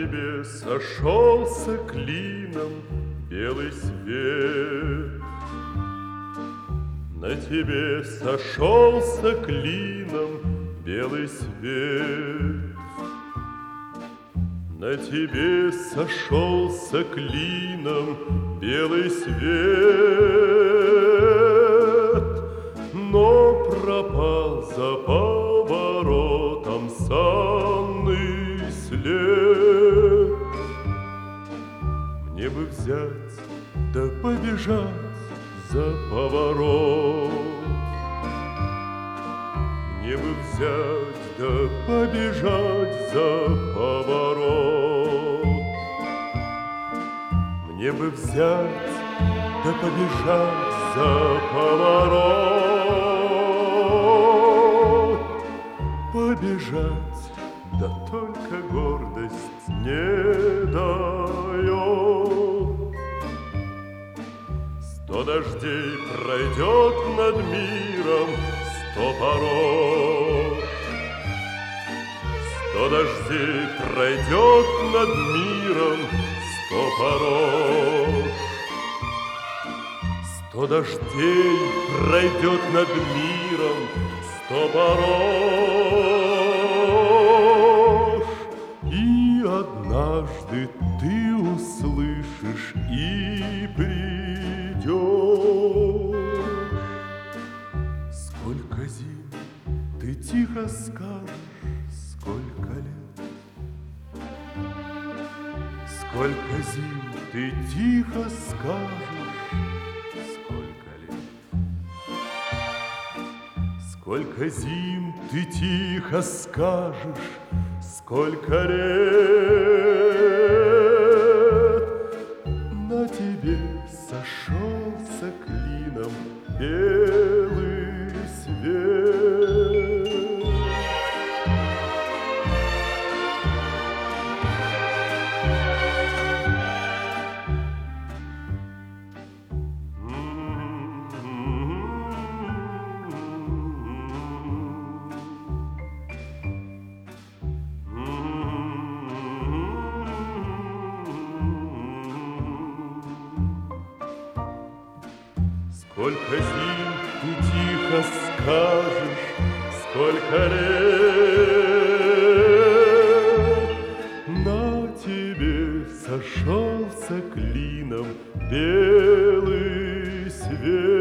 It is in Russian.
тебе сошелся клином белый свет. На тебе сошелся клином белый свет. На тебе сошелся клином белый свет, но пропал за поворотом санный след. Мне бы взять да побежать за поворот. Мне бы взять да побежать за поворот. Мне бы взять да побежать за поворот. Побежать, да только гордость не дает. 100 дождей пройдет над миром, 100 порог. 100 дождей пройдет над миром, 100 порог. 100 дождей пройдет над миром, 100 порог. И однажды ты услышишь и придешь. Сколько зим ты тихо скажешь, сколько лет. Сколько зим ты тихо скажешь, сколько лет. Сколько зим ты тихо скажешь, сколько лет. На тебе сошелся клином белый свет. Сколько зим ты тихо скажешь, сколько лет. На тебе сошелся клином белый свет.